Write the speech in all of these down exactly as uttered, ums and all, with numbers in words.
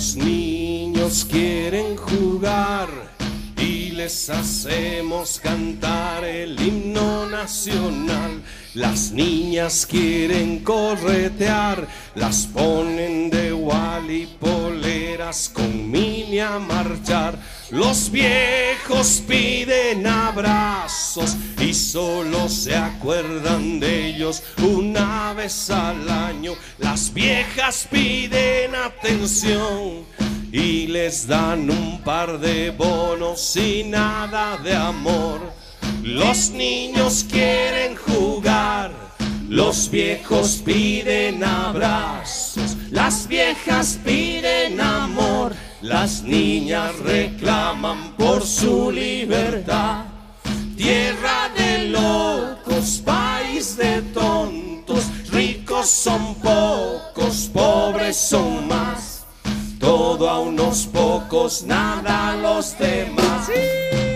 Los niños quieren jugar y les hacemos cantar el himno nacional. Las niñas quieren corretear, las ponen de Wally poleras con mini a marchar. Los viejos piden abrazos y solo se acuerdan de ellos una vez al año. Las viejas piden atención y les dan un par de bonos y nada de amor. Los niños quieren jugar, los viejos piden abrazos, las viejas piden amor, las niñas reclaman por su libertad. Tierra de locos, país de tontos, ricos son pocos, pobres son más, todo a unos pocos, nada a los demás. ¡Sí!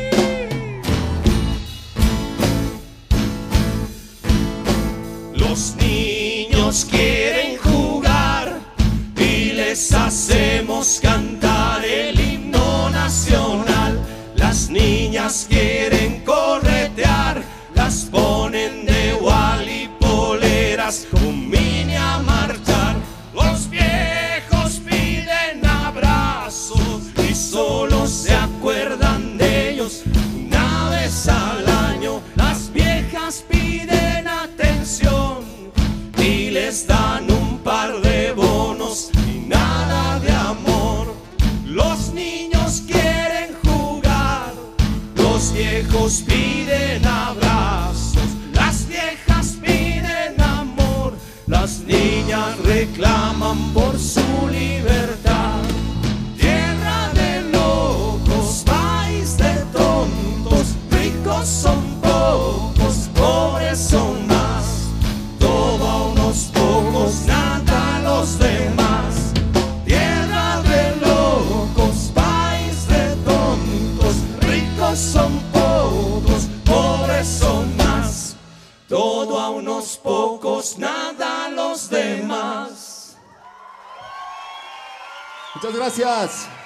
Los niños quieren jugar y les hacemos cantar el himno nacional. Las niñas quieren corretear, las ponen de Wally poleras con mini a marchar. Los viejos piden abrazos y solo se acuerdan de ellos una vez al año. Las viejas piden atención y les dan un par de bonos y nada de amor. Los niños quieren jugar, los viejos piden abrazos, las viejas piden amor, las niñas reclaman por su libertad. Tierra de locos, país de tontos, ricos son pocos, pobres son más, todo a unos pocos, nada a los demás. Tierra de locos, país de tontos, ricos son pocos, pobres son más, todo a unos pocos, nada a los demás. Muchas gracias.